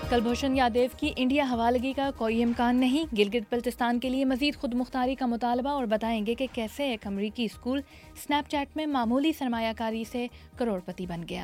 کلبھوشن یادیو کی انڈیا حوالگی کا کوئی امکان نہیں، گلگت بلتستان کے لیے مزید خود مختاری کا مطالبہ، اور بتائیں گے کہ کیسے ایک امریکی اسکول سنیپ چیٹ میں معمولی سرمایہ کاری سے کروڑ پتی بن گیا۔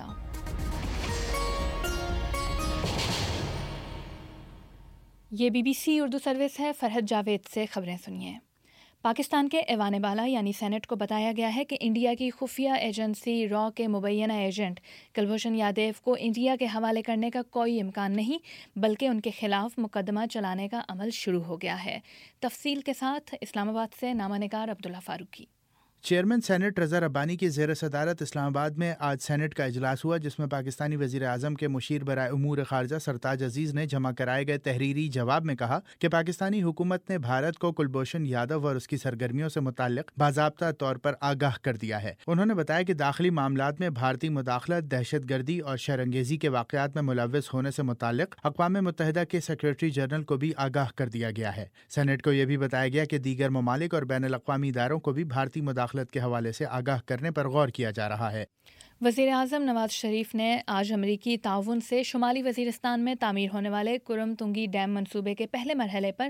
یہ BBC اردو سروس ہے۔ فرحت جاوید سے خبریں سنیے۔ پاکستان کے ایوان بالا یعنی سینٹ کو بتایا گیا ہے کہ انڈیا کی خفیہ ایجنسی را کے مبینہ ایجنٹ کلبھوشن یادیو کو انڈیا کے حوالے کرنے کا کوئی امکان نہیں، بلکہ ان کے خلاف مقدمہ چلانے کا عمل شروع ہو گیا ہے۔ تفصیل کے ساتھ اسلام آباد سے نامہ نگار عبداللہ فاروقی۔ چیئرمین سینٹ رضا ربانی کی زیر صدارت اسلام آباد میں آج سینٹ کا اجلاس ہوا، جس میں پاکستانی وزیر اعظم کے مشیر برائے امور خارجہ سرتاج عزیز نے جمع کرائے گئے تحریری جواب میں کہا کہ پاکستانی حکومت نے بھارت کو کلبھوشن یادو اور اس کی سرگرمیوں سے متعلق باضابطہ طور پر آگاہ کر دیا ہے۔ انہوں نے بتایا کہ داخلی معاملات میں بھارتی مداخلت، دہشت گردی اور شرانگیزی کے واقعات میں ملوث ہونے سے متعلق اقوام متحدہ کے سیکریٹری جنرل کو بھی آگاہ کر دیا گیا ہے۔ سینٹ کو یہ بھی بتایا گیا کہ دیگر ممالک اور بین الاقوامی اداروں کو بھی بھارتی مداخلت کے حوالے سے آگاہ کرنے پر غور کیا جا رہا ہے۔ وزیر اعظم نواز شریف نے آج امریکی تعاون سے شمالی وزیرستان میں تعمیر ہونے والے کرم تنگی ڈیم منصوبے کے پہلے مرحلے پر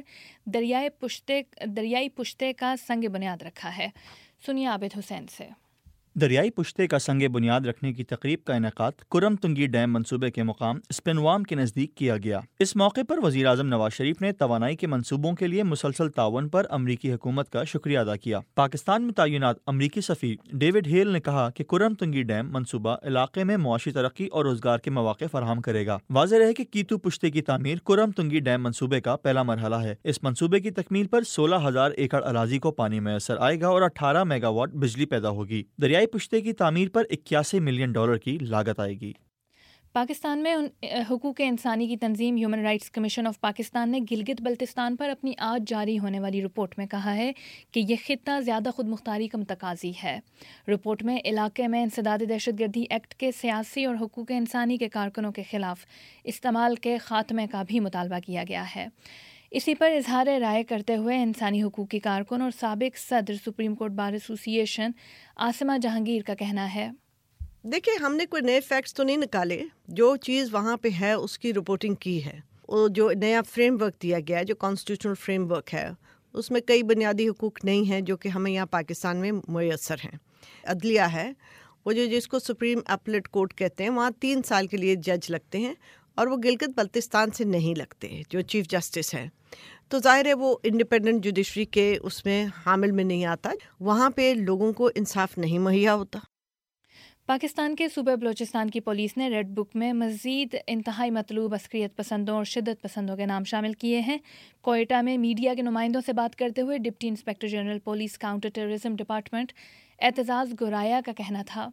دریائی پشتے کا سنگ بنیاد رکھا ہے۔ سنیے عابد حسین سے۔ دریائی پشتے کا سنگ بنیاد رکھنے کی تقریب کا انعقاد کرم تنگی ڈیم منصوبے کے مقام اسپنوام کے نزدیک کیا گیا۔ اس موقع پر وزیر اعظم نواز شریف نے توانائی کے منصوبوں کے لیے مسلسل تعاون پر امریکی حکومت کا شکریہ ادا کیا۔ پاکستان میں تعینات امریکی سفیر ڈیوڈ ہیل نے کہا کہ کرم تنگی ڈیم منصوبہ علاقے میں معاشی ترقی اور روزگار کے مواقع فراہم کرے گا۔ واضح رہے کہ کیتو پشتے کی تعمیر کرم تنگی ڈیم منصوبے کا پہلا مرحلہ ہے۔ اس منصوبے کی تکمیل پر 16,000 ایکڑ اراضی کو پانی میسر آئے گا اور 18 میگا واٹ بجلی پیدا ہوگی۔ دریائی پشتے کی تعمیر پر $81 ملین کی لاگت آئے گی۔ پاکستان میں حقوق انسانی کی تنظیم human rights commission of Pakistan نے گلگت بلتستان پر اپنی آج جاری ہونے والی رپورٹ میں کہا ہے کہ یہ خطہ زیادہ خود مختاری کا متقاضی ہے۔ رپورٹ میں علاقے میں انسداد دہشت گردی ایکٹ کے سیاسی اور حقوق انسانی کے کارکنوں کے خلاف استعمال کے خاتمے کا بھی مطالبہ کیا گیا ہے۔ اسی پر اظہار رائے کرتے ہوئے انسانی حقوق کی کارکن اور سابق صدر سپریم کورٹ بار ایسوسی ایشن عاصمہ جہانگیر کا کہنا ہے، دیکھیں ہم نے کوئی نئے فیکٹس تو نہیں نکالے، جو چیز وہاں پہ ہے اس کی رپورٹنگ کی ہے۔ وہ جو نیا فریم ورک دیا گیا ہے، جو کانسٹیٹیوشنل فریم ورک ہے، اس میں کئی بنیادی حقوق نہیں ہیں جو کہ ہمیں یہاں پاکستان میں میسر ہیں۔ عدلیہ ہے وہ جس کو سپریم اپلیٹ کورٹ کہتے ہیں، وہاں 3 سال کے لیے جج لگتے ہیں، اور وہ گلگت بلتستان سے نہیں لگتے، جو چیف جسٹس ہیں۔ تو ظاہر ہے وہ انڈیپینڈنٹ جوڈیشری کے اس میں حامل میں نہیں آتا، وہاں پہ لوگوں کو انصاف نہیں مہیا ہوتا۔ پاکستان کے صوبہ بلوچستان کی پولیس نے ریڈ بک میں مزید انتہائی مطلوب عسکریت پسندوں اور شدت پسندوں کے نام شامل کیے ہیں۔ کوئٹہ میں میڈیا کے نمائندوں سے بات کرتے ہوئے deputy inspector general police counter terrorism department Aitzaz Goraya کا کہنا تھا،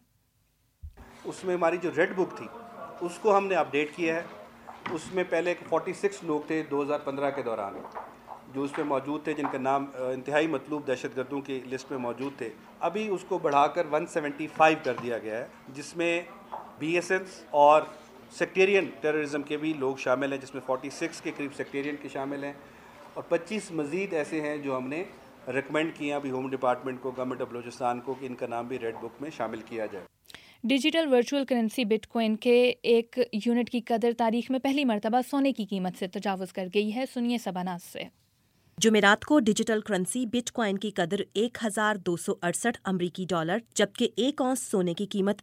اس میں ہماری جو ریڈ بک تھی اس کو ہم نے اپڈیٹ کیا ہے۔ اس میں پہلے 46 لوگ تھے 2015 کے دوران جو اس پہ موجود تھے، جن کا نام انتہائی مطلوب دہشت گردوں کی لسٹ میں موجود تھے۔ ابھی اس کو بڑھا کر 175 کر دیا گیا ہے، جس میں BSNs اور سیکٹیرین ٹیررزم کے بھی لوگ شامل ہیں، جس میں 46 کے قریب سیکٹیرین کے شامل ہیں، اور 25 مزید ایسے ہیں جو ہم نے ریکمینڈ کیا ابھی ہوم ڈپارٹمنٹ کو، گورنمنٹ آف بلوچستان کو، کہ ان کا نام بھی ریڈ بک میں شامل کیا جائے۔ Digital virtual currency bitcoin کے 1 یونٹ کی قدر تاریخ میں پہلی مرتبہ سونے کی قیمت سے تجاوز کر گئی ہے۔ سنیے سباناز سے۔ جمعرات کو ڈیجیٹل کرنسی بٹ کوائن کی قدر $1,268 امریکی ڈالر، جبکہ 1 اونس سونے کی قیمت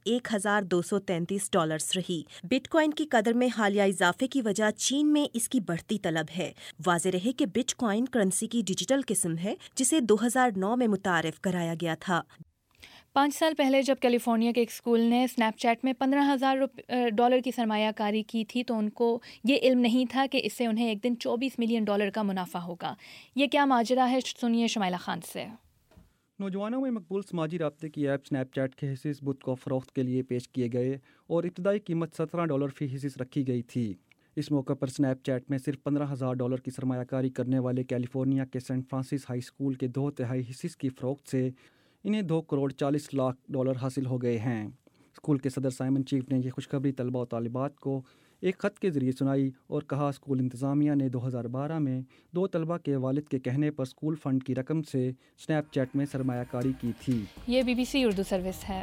$1,233 رہی۔ بٹ کوائن کی قدر میں حالیہ اضافے کی وجہ چین میں اس کی بڑھتی طلب ہے۔ واضح رہے کہ بٹ کوائن کرنسی کی ڈیجیٹل قسم ہے، جسے 2009 میں متعارف کرایا گیا تھا۔ 5 سال پہلے جب کیلیفورنیا کے ایک اسکول نے اسنیپ چیٹ میں $15,000 کی سرمایہ کاری کی تھی تو ان کو یہ علم نہیں تھا کہ اس سے انہیں ایک دن $24 ملین کا منافع ہوگا۔ یہ کیا ماجرا ہے، سنیے شمائلہ خان سے۔ نوجوانوں میں مقبول سماجی رابطے کی ایپ اسنیپ چیٹ کے حصص بدھ کو فروخت کے لیے پیش کیے گئے اور ابتدائی قیمت $17 فی حصص رکھی گئی تھی۔ اس موقع پر اسنیپ چیٹ میں صرف $15,000 کی سرمایہ کاری کرنے والے کیلیفورنیا کے سینٹ فرانسس ہائی اسکول کے 2/3 حصص کی فروخت سے انہیں $2,40,00,000 حاصل ہو گئے ہیں۔ اسکول کے صدر سائمن چیف نے یہ خوشخبری طلباء و طالبات کو ایک خط کے ذریعے سنائی اور کہا اسکول انتظامیہ نے 2012 میں 2 طلباء کے والد کے کہنے پر اسکول فنڈ کی رقم سے اسنیپ چیٹ میں سرمایہ کاری کی تھی۔ یہ BBC اردو سروس ہے۔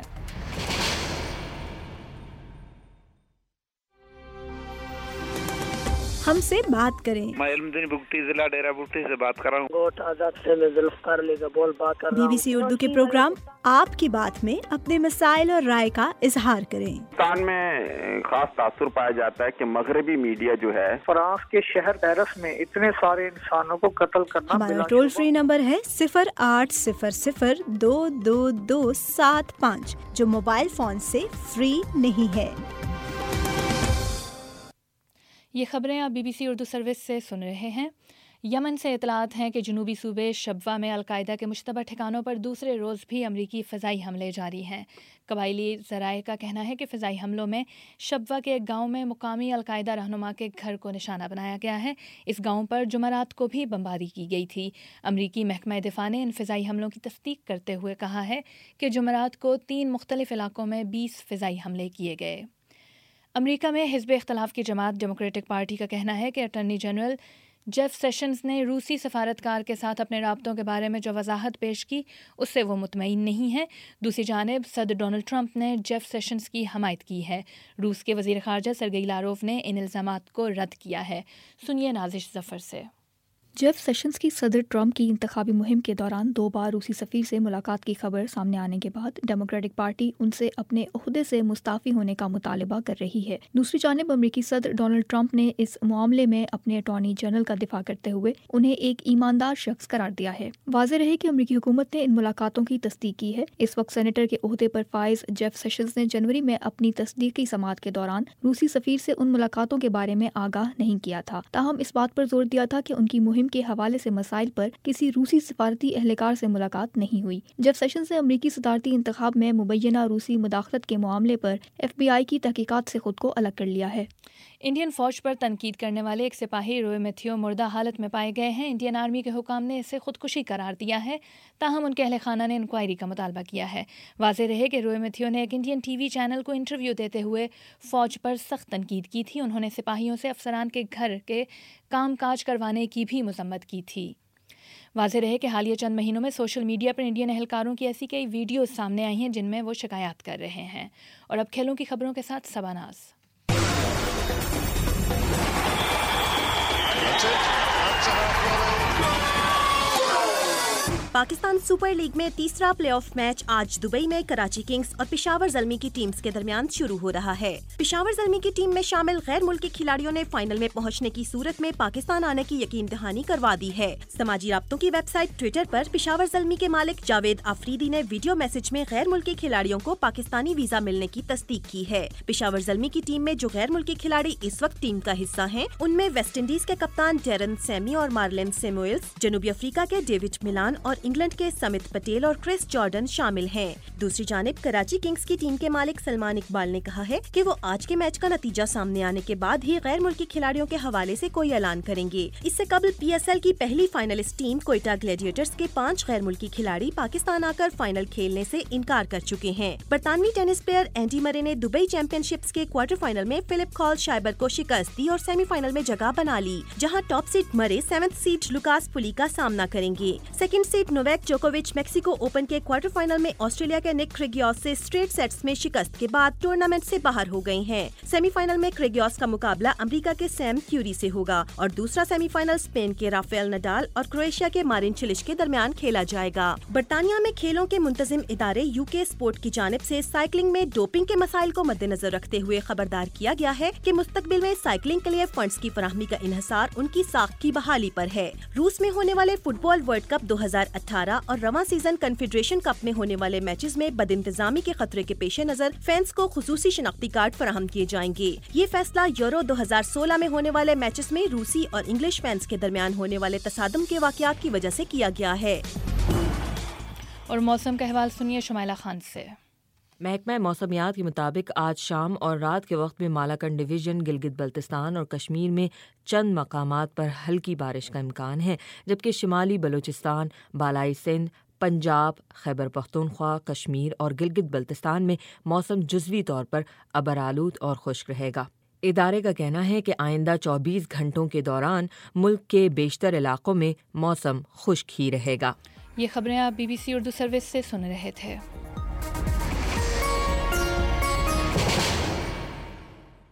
ہم سے بات کریں۔ میں علمدین بگٹی ضلع ڈیرہ بگٹی سے بات کر رہا ہوں۔ گوٹ آزاد سے میں ذوالفقار علی کا بول بات کر رہا ہوں۔ BBC اردو کے پروگرام آپ کی بات میں اپنے مسائل اور رائے کا اظہار کریں۔ پاکستان میں خاص تاثر پایا جاتا ہے کہ مغربی میڈیا جو ہے فرانس کے شہر پیرس میں اتنے سارے انسانوں کو قتل کرنا۔ ہمارا ٹول فری نمبر ہے 0800-2275 جو موبائل فون سے فری نہیں ہے۔ یہ خبریں آپ BBC اردو سروس سے سن رہے ہیں۔ یمن سے اطلاعات ہیں کہ جنوبی صوبے شبوہ میں القاعدہ کے مشتبہ ٹھکانوں پر دوسرے روز بھی امریکی فضائی حملے جاری ہیں۔ قبائلی ذرائع کا کہنا ہے کہ فضائی حملوں میں شبوہ کے ایک گاؤں میں مقامی القاعدہ رہنما کے گھر کو نشانہ بنایا گیا ہے۔ اس گاؤں پر جمعرات کو بھی بمباری کی گئی تھی۔ امریکی محکمہ دفاع نے ان فضائی حملوں کی تصدیق کرتے ہوئے کہا ہے کہ جمعرات کو 3 مختلف علاقوں میں 20 فضائی حملے کیے گئے۔ امریکہ میں حزب اختلاف کی جماعت ڈیموکریٹک پارٹی کا کہنا ہے کہ اٹارنی جنرل جیف سیشنز نے روسی سفارتکار کے ساتھ اپنے رابطوں کے بارے میں جو وضاحت پیش کی اس سے وہ مطمئن نہیں ہے۔ دوسری جانب صدر ڈونلڈ ٹرمپ نے جیف سیشنز کی حمایت کی ہے۔ روس کے وزیر خارجہ سرگئی لاروف نے ان الزامات کو رد کیا ہے۔ سنیے نازش ظفر سے۔ جیف سیشنز کی صدر ٹرمپ کی انتخابی مہم کے دوران 2 بار روسی سفیر سے ملاقات کی خبر سامنے آنے کے بعد ڈیموکریٹک پارٹی ان سے اپنے عہدے سے مستعفی ہونے کا مطالبہ کر رہی ہے۔ دوسری جانب امریکی صدر ڈونلڈ ٹرمپ نے اس معاملے میں اپنے اٹارنی جنرل کا دفاع کرتے ہوئے انہیں ایک ایماندار شخص قرار دیا ہے۔ واضح رہے کہ امریکی حکومت نے ان ملاقاتوں کی تصدیق کی ہے۔ اس وقت سینیٹر کے عہدے پر فائز جیف سیشنز نے جنوری میں اپنی تصدیقی سماعت کے دوران روسی سفیر سے ان ملاقاتوں کے بارے میں آگاہ نہیں کیا تھا، تاہم اس بات پر زور دیا تھا کہ ان کی مہم کے حوالے سے مسائل پر کسی روسی سفارتی اہلکار سے ملاقات نہیں ہوئی۔ جیف سیشنز نے امریکی صدارتی انتخاب میں مبینہ روسی مداخلت کے معاملے پر FBI کی تحقیقات سے خود کو الگ کر لیا ہے۔ انڈین فوج پر تنقید کرنے والے ایک سپاہی روئے میتھیو مردہ حالت میں پائے گئے ہیں۔ انڈین آرمی کے حکام نے اسے خودکشی قرار دیا ہے، تاہم ان کے اہل خانہ نے انکوائری کا مطالبہ کیا ہے۔ واضح رہے کہ روئے میتھیو نے ایک انڈین TV چینل کو انٹرویو دیتے ہوئے فوج پر سخت تنقید کی تھی۔ انہوں نے سپاہیوں سے افسران کے گھر کے کام کاج کروانے کی بھی مذمت کی تھی۔ واضح رہے کہ حالیہ چند مہینوں میں سوشل میڈیا پر انڈین اہلکاروں کی ایسی کئی ویڈیوز سامنے آئی ہیں جن میں وہ شکایات کر رہے ہیں۔ اور اب کھیلوں کی خبروں کے ساتھ سباناز۔ پاکستان سپر لیگ میں تیسرا پلے آف میچ آج دبئی میں کراچی کنگز اور پشاور زلمی کی ٹیمز کے درمیان شروع ہو رہا ہے۔ پشاور زلمی کی ٹیم میں شامل غیر ملکی کھلاڑیوں نے فائنل میں پہنچنے کی صورت میں پاکستان آنے کی یقین دہانی کروا دی ہے۔ سماجی رابطوں کی ویب سائٹ ٹویٹر پر پشاور زلمی کے مالک جاوید آفریدی نے ویڈیو میسج میں غیر ملکی کھلاڑیوں کو پاکستانی ویزا ملنے کی تصدیق کی ہے۔ پشاور زلمی کی ٹیم میں جو غیر ملکی کھلاڑی اس وقت ٹیم کا حصہ ہیں ان میں ویسٹ انڈیز کے کپتان ڈیرن سیمی اور مارلن سیموئلز، جنوبی افریقہ کے ڈیوڈ ملان اور انگلینڈ کے سمت پٹیل اور کرس جارڈن شامل ہیں۔ دوسری جانب کراچی کنگز کی ٹیم کے مالک سلمان اقبال نے کہا ہے کہ وہ آج کے میچ کا نتیجہ سامنے آنے کے بعد ہی غیر ملکی کھلاڑیوں کے حوالے سے کوئی اعلان کریں گے۔ اس سے قبل PSL کی پہلی فائنلسٹ ٹیم کوئٹہ گلیڈیٹرز کے 5 غیر ملکی کھلاڑی پاکستان آ کر فائنل کھیلنے سے انکار کر چکے ہیں۔ برطانوی ٹینس پلیئر اینڈی مرے نے دبئی چیمپئن شپس کے کوارٹر فائنل میں فلپ کال شائبر کو شکست دی اور سیمی فائنل میں جگہ بنا لی، جہاں ٹاپ سیڈ مرے 7th سیڈ لوکاس پولی کا سامنا کریں گے۔ سیکنڈ سیڈ نوویک جوکووچ میکسیکو اوپن کے کوارٹر فائنل میں آسٹریلیا کے نک کریگیوس سے اسٹریٹ سیٹس میں شکست کے بعد ٹورنامنٹ سے باہر ہو گئے ہیں۔ سیمی فائنل میں کریگیوس کا مقابلہ امریکہ کے سیم کیوری سے ہوگا اور دوسرا سیمی فائنل اسپین کے رافیل نڈال اور کروشیا کے مارین چلش کے درمیان کھیلا جائے گا۔ برطانیہ میں کھیلوں کے منتظم ادارے UK اسپورٹ کی جانب سے سائیکلنگ میں ڈوپنگ کے مسائل کو مد نظر رکھتے ہوئے خبردار کیا گیا ہے کہ مستقبل میں سائیکلنگ کے لیے فنڈز کی فراہمی کا انحصار ان کی ساخت کی بحالی پر ہے۔ روس میں ہونے والے فٹ بال ورلڈ کپ 2018 اور رواں سیزن کنفیڈریشن کپ میں ہونے والے میچز میں بد انتظامی کے خطرے کے پیش نظر فینس کو خصوصی شناختی کارڈ فراہم کیے جائیں گے۔ یہ فیصلہ یورو 2016 میں ہونے والے میچز میں روسی اور انگلش فینس کے درمیان ہونے والے تصادم کے واقعات کی وجہ سے کیا گیا ہے۔ اور موسم کا احوال سنیے شمائلہ خان سے۔ محکمہ موسمیات کے مطابق آج شام اور رات کے وقت میں مالاکنڈ ڈویژن، گلگت بلتستان اور کشمیر میں چند مقامات پر ہلکی بارش کا امکان ہے، جبکہ شمالی بلوچستان، بالائی سندھ، پنجاب، خیبر پختونخوا، کشمیر اور گلگت بلتستان میں موسم جزوی طور پر ابرآلود اور خشک رہے گا۔ ادارے کا کہنا ہے کہ آئندہ 24 گھنٹوں کے دوران ملک کے بیشتر علاقوں میں موسم خشک ہی رہے گا۔ یہ خبریں آپ BBC اردو سروس سے سن رہے تھے۔